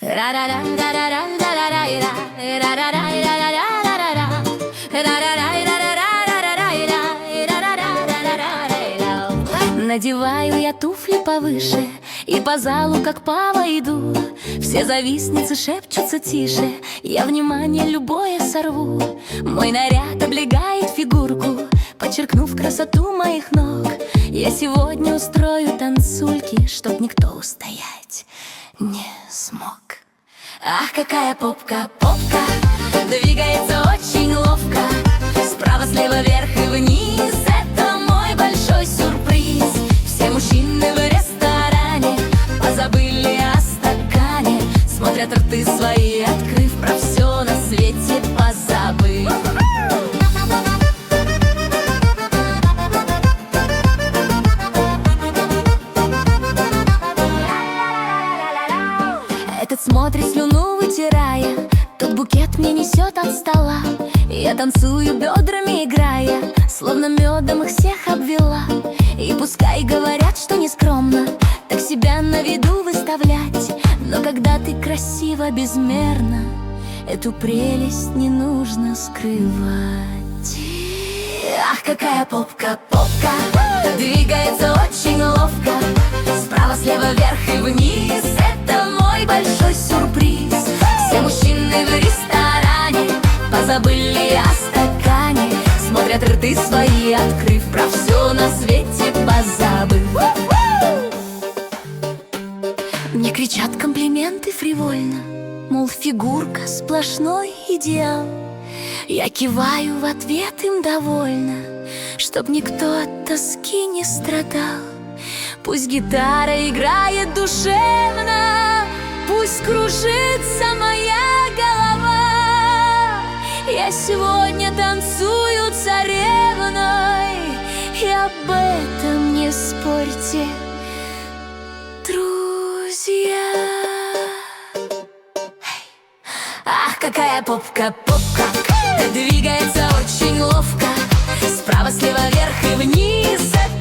Надеваю я туфли повыше и по залу, как пава, иду. Все завистницы шепчутся тише, я внимание любое сорву. Мой наряд облегает фигурку, подчеркнув красоту моих ног. Я сегодня устрою танцульки, чтоб никто устоять не смог. Ах, какая попка, попка, двигается очень ловко. Справа, слева, вверх и вниз, это мой большой сюрприз. Все мужчины в ресторане позабыли о стакане, смотрят рты свои, открыв, про все на свете позабыв. Этот смотрит, слюну вытирая, тот букет мне несет от стола. Я танцую бедрами, играя, словно медом их всех обвела. И пускай говорят, что не скромно так себя на виду выставлять, но когда ты красива безмерно, эту прелесть не нужно скрывать. Ах, какая попка, попка, двигается очень ловко. Справа, слева, вверх и вниз, это мой большой сюрприз. Все мужчины в ресторане позабыли о стакане, смотрят рты свои, открыв, про все на свете позабыв. Мне кричат комплименты фривольно, мол, фигурка сплошной идеал. Я киваю в ответ им довольно, чтоб никто от тоски не страдал. Пусть гитара играет душевно, пусть кружится моя голова. Я сегодня танцую царевной, и об этом не спорьте, друзья. Ах, какая попка, попка, двигается очень ловко. Справа, слева, вверх и вниз,